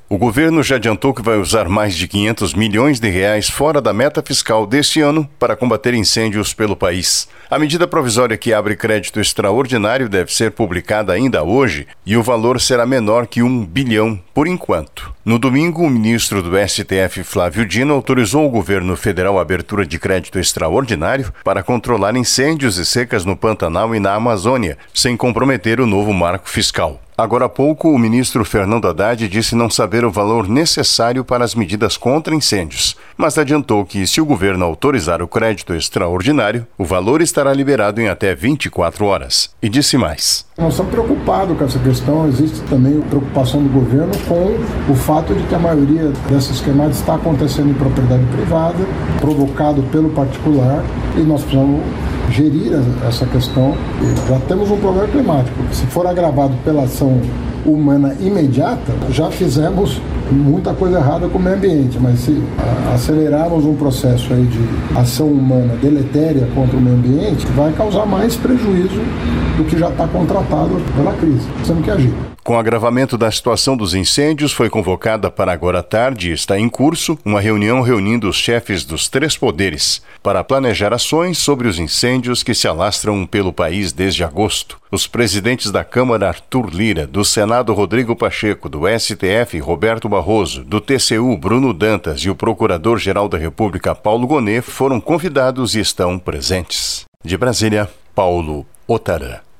O governo já adiantou que vai usar mais de 500 milhões de reais fora da meta fiscal deste ano para combater incêndios pelo país. A medida provisória que abre crédito extraordinário deve ser publicada ainda hoje e o valor será menor que 1 bilhão por enquanto. No domingo, o ministro do STF, Flávio Dino, autorizou o governo federal a abertura de crédito extraordinário para controlar incêndios e secas no Pantanal e na Amazônia, sem comprometer o novo marco fiscal. Agora há pouco, o ministro Fernando Haddad disse não saber o valor necessário para as medidas contra incêndios, mas adiantou que, se o governo autorizar o crédito extraordinário, o valor estará liberado em até 24 horas. E disse mais. Nós estamos preocupados com essa questão. Existe também preocupação do governo com o fato de que a maioria dessas queimadas está acontecendo em propriedade privada, provocado pelo particular, e nós precisamos gerir essa questão. Já temos um problema climático. Se for agravado pela ação humana imediata, já fizemos muita coisa errada com o meio ambiente, mas se acelerarmos um processo aí de ação humana deletéria contra o meio ambiente, vai causar mais prejuízo do que já está contratado pela crise. Temos que agir. Com o agravamento da situação dos incêndios, foi convocada para agora à tarde e está em curso uma reunião reunindo os chefes dos 3 poderes para planejar ações sobre os incêndios que se alastram pelo país desde agosto. Os presidentes da Câmara, Arthur Lira, do Senado, Rodrigo Pacheco, do STF, Roberto Barroso, do TCU, Bruno Dantas e o Procurador-Geral da República, Paulo Gonet, foram convidados e estão presentes. De Brasília, Paulo Otarã.